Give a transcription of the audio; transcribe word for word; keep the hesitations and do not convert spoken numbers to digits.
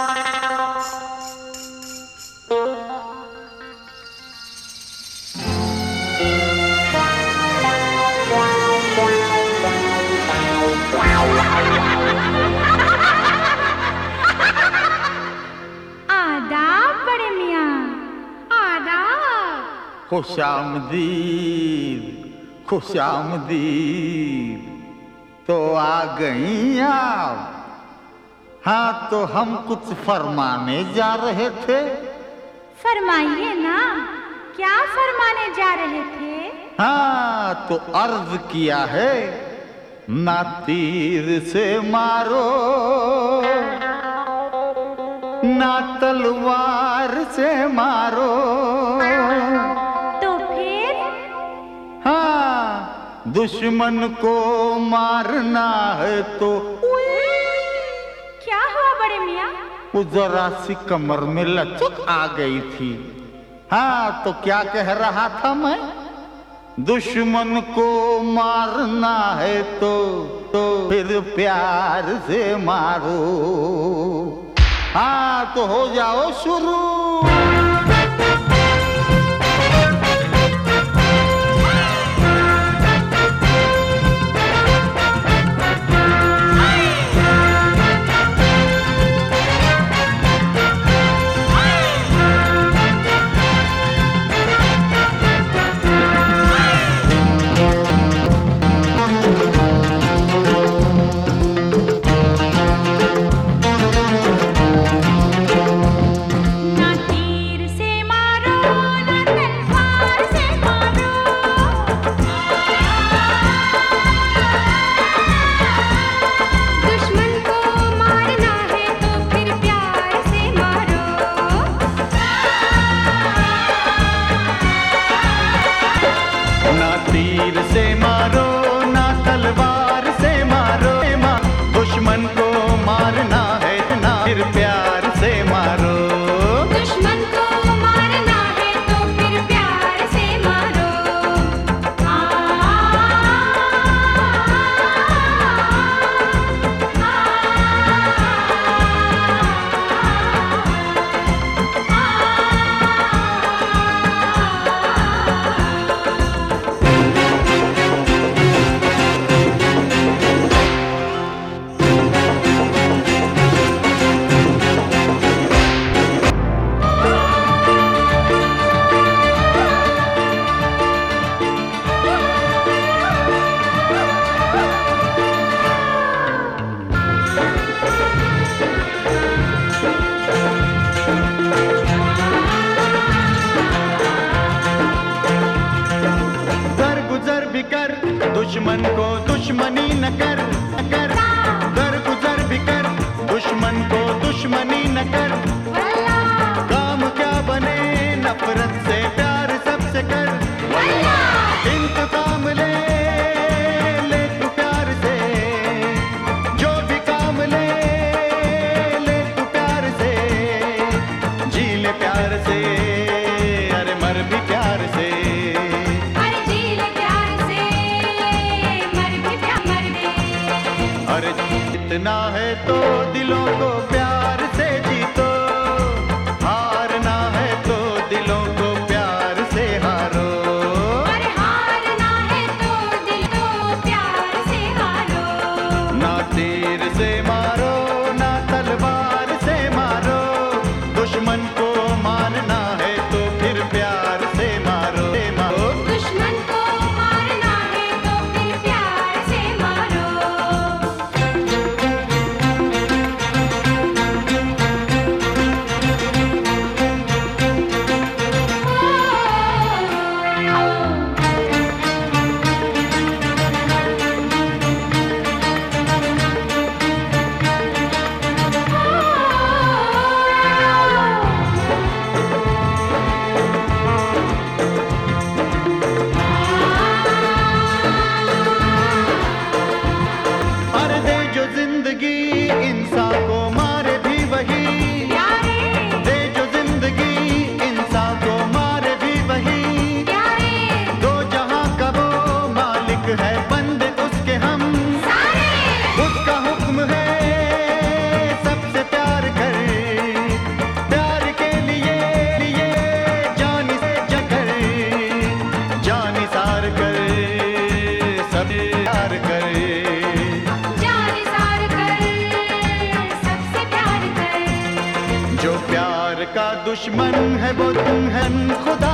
खुशामदीद खुशामदीद, तो आ गई आप। हाँ, तो हम कुछ फरमाने जा रहे थे। फरमाइए ना, क्या फरमाने जा रहे थे? हाँ, तो अर्ज किया है, ना तीर से मारो ना तलवार से मारो। तो फिर? हाँ, दुश्मन को मारना है तो। क्या हुआ बड़े मियाँ? वो जरा सी कमर में लचक आ गई थी। हाँ, तो क्या कह रहा था मैं? दुश्मन को मारना है तो तो फिर प्यार से मारो। हाँ, तो हो जाओ शुरू। दुश्मन को दुश्मनी न कर, न कर। दर गुजर भी कर, दुश्मन को दुश्मनी न कर। काम क्या बने नफरत से प्यार सबसे कर। इंतकाम ले ले तू प्यार से, जो भी काम ले ले तू प्यार से। जी ले प्यार से, अरे मर भी प्यार से। इतना है तो दिलों को प्यार से जीतो, हारना है तो दिलों को प्यार से हारो। अरे हारना है तो दिलों को प्यार से हारो। ना तीर से मारो ना तलवार से मारो, दुश्मन को मारना है तो फिर प्यार से मारो। दुश्मन को मारना है तो फिर प्यार से मारो। दुश्मन है वो तुम है खुदा